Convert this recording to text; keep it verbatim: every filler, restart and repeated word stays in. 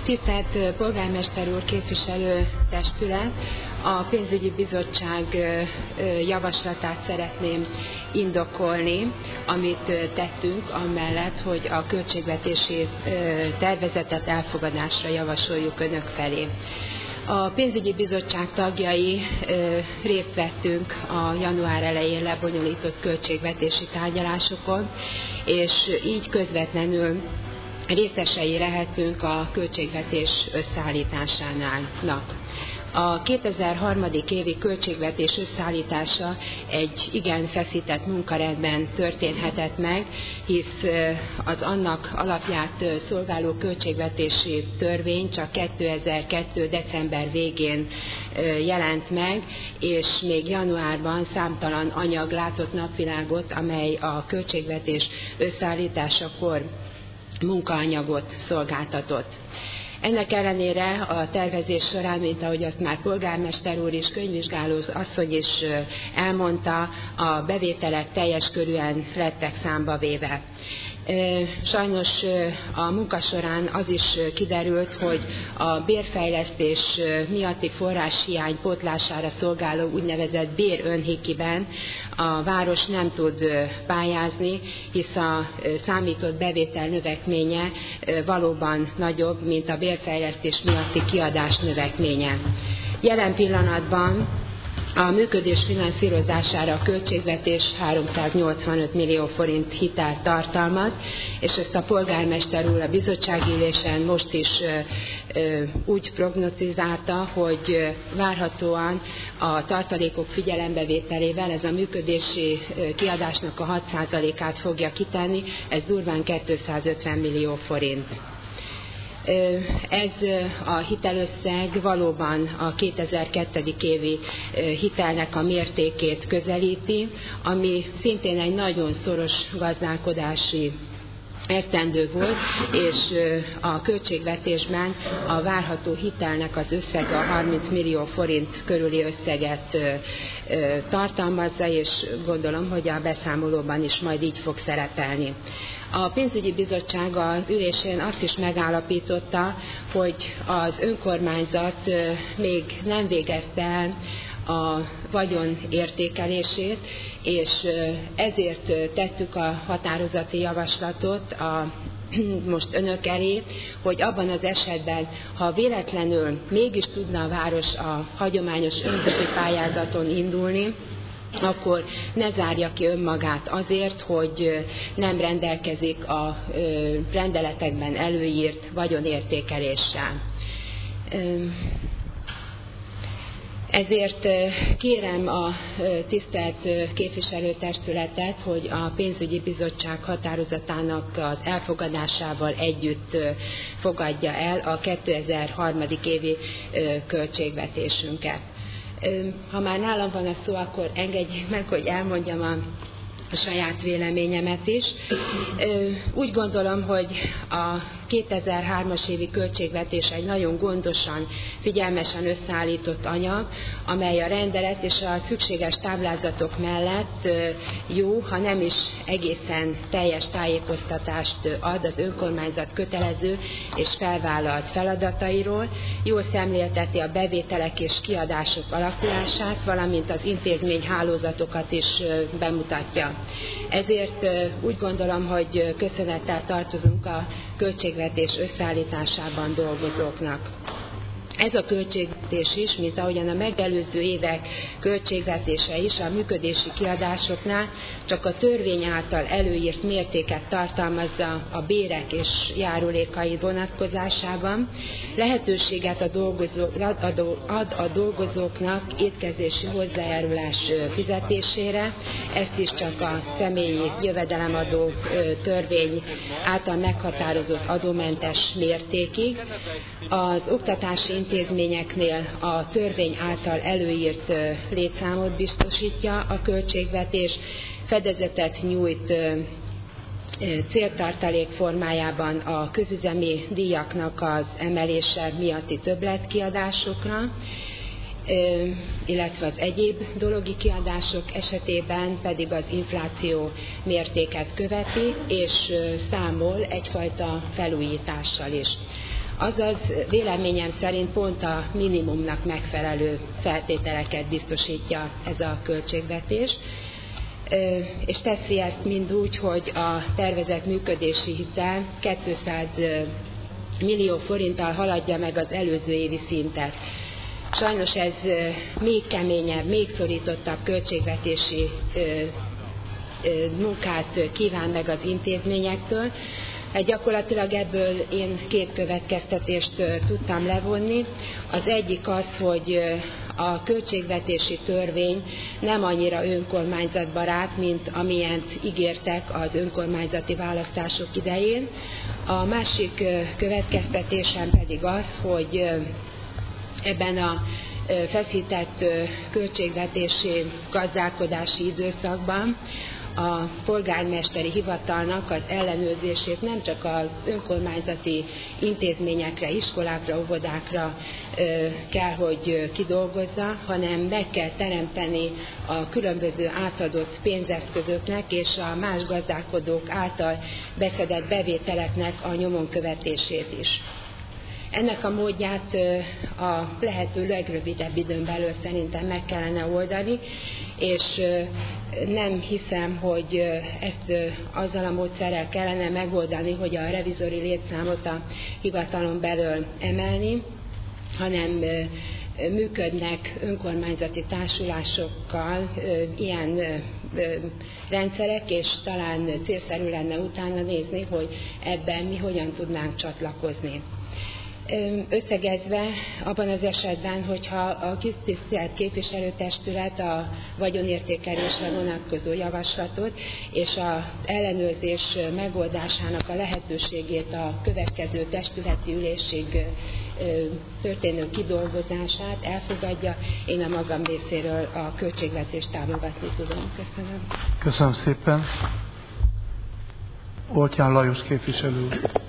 Tisztelt Polgármester úr, képviselő testület! A pénzügyi bizottság javaslatát szeretném indokolni, amit tettünk amellett, hogy a költségvetési tervezetet elfogadásra javasoljuk önök felé. A pénzügyi bizottság tagjai részt vettünk a január elején lebonyolított költségvetési tárgyalásokon, és így közvetlenül részesei lehetünk a költségvetés összeállításának. A kétezer-harminc évi költségvetés összeállítása egy igen feszített munkarendben történhetett meg, hisz az annak alapját szolgáló költségvetési törvény csak kétezer-kettő. december végén jelent meg, és még januárban számtalan anyag látott napvilágot, amely a költségvetés összeállításakor munkaanyagot szolgáltatott. Ennek ellenére a tervezés során, mint ahogy azt már polgármester úr és könyvvizsgáló asszony is elmondta, a bevételek teljes körűen lettek számba véve. Sajnos a munka során az is kiderült, hogy a bérfejlesztés miatti forráshiány pótlására szolgáló úgynevezett bérönhikiben a város nem tud pályázni, hisz a számított bevétel növekménye valóban nagyobb, mint a bérfejlesztés miatti kiadás növekménye. Jelen pillanatban a működés finanszírozására a költségvetés háromszáznyolcvanöt millió forint hitelt tartalmaz, és ezt a polgármester úr a bizottsági ülésen most is ö, ö, úgy prognosztizálta, hogy várhatóan a tartalékok figyelembevételével ez a működési kiadásnak a hat százalékát fogja kitenni, ez durván kétszázötven millió forint. Ez a hitelösszeg valóban a kétezer-kettő. évi hitelnek a mértékét közelíti, ami szintén egy nagyon szoros gazdálkodási esztendő volt, és a költségvetésben a várható hitelnek az összege a harminc millió forint körüli összeget tartalmazza, és gondolom, hogy a beszámolóban is majd így fog szerepelni. A pénzügyi bizottság az ülésén azt is megállapította, hogy az önkormányzat még nem végezte el a vagyon értékelését, és ezért tettük a határozati javaslatot a most önök elé, hogy abban az esetben, ha véletlenül mégis tudna a város a hagyományos önkénti pályázaton indulni, akkor ne zárja ki önmagát azért, hogy nem rendelkezik a rendeletekben előírt vagyonértékeléssel. Ezért kérem a tisztelt képviselőtestületet, hogy a pénzügyi bizottság határozatának az elfogadásával együtt fogadja el a kétezer-harminc évi költségvetésünket. Ha már nálam van a szó, akkor engedjék meg, hogy elmondjam a a saját véleményemet is. Úgy gondolom, hogy a kétezer-hármas évi költségvetés egy nagyon gondosan, figyelmesen összeállított anyag, amely a rendelet és a szükséges táblázatok mellett jó, ha nem is egészen teljes tájékoztatást ad az önkormányzat kötelező és felvállalt feladatairól, jól szemlélteti a bevételek és kiadások alakulását, valamint az intézmény hálózatokat is bemutatja. Ezért úgy gondolom, hogy köszönettel tartozunk a költségvetés összeállításában dolgozóknak. Ez a költségvetés is, mint ahogyan a megelőző évek költségvetése is a működési kiadásoknál csak a törvény által előírt mértéket tartalmazza a bérek és járulékai vonatkozásában, lehetőséget a dolgozó, ad, ad a dolgozóknak étkezési hozzájárulás fizetésére, ezt is csak a személyi jövedelemadó törvény által meghatározott adómentes mértékig. Az oktatási intézményeknél a törvény által előírt létszámot biztosítja a költségvetés, fedezetet nyújt céltartalék formájában a közüzemi díjaknak az emelése miatti többletkiadásokra, illetve az egyéb dologi kiadások esetében pedig az infláció mértéket követi, és számol egyfajta felújítással is. Azaz véleményem szerint pont a minimumnak megfelelő feltételeket biztosítja ez a költségvetés, és teszi ezt mind úgy, hogy a tervezett működési hitel kétszáz millió forinttal haladja meg az előző évi szintet. Sajnos ez még keményebb, még szorítottabb költségvetési munkát kíván meg az intézményektől. Hát gyakorlatilag ebből én két következtetést tudtam levonni. Az egyik az, hogy a költségvetési törvény nem annyira önkormányzatbarát, mint amilyent ígértek az önkormányzati választások idején. A másik következtetésem pedig az, hogy ebben a feszített költségvetési gazdálkodási időszakban a polgármesteri hivatalnak az ellenőrzését nem csak az önkormányzati intézményekre, iskolákra, óvodákra kell, hogy kidolgozza, hanem meg kell teremteni a különböző átadott pénzeszközöknek és a más gazdálkodók által beszedett bevételeknek a nyomon követését is. Ennek a módját a lehető legrövidebb időn belül szerintem meg kellene oldani, és nem hiszem, hogy ezt azzal a módszerrel kellene megoldani, hogy a revizori létszámot a hivatalon belül emelni, hanem működnek önkormányzati társulásokkal ilyen rendszerek, és talán célszerű lenne utána nézni, hogy ebben mi hogyan tudnánk csatlakozni. Összegezve, abban az esetben, hogyha a tisztelt képviselőtestület a vagyonértékelésre vonatkozó javaslatot és az ellenőrzés megoldásának a lehetőségét a következő testületi ülésig történő kidolgozását elfogadja, én a magam részéről a költségvetést támogatni tudom. Köszönöm. Köszönöm szépen. Oltyán Lajos képviselő.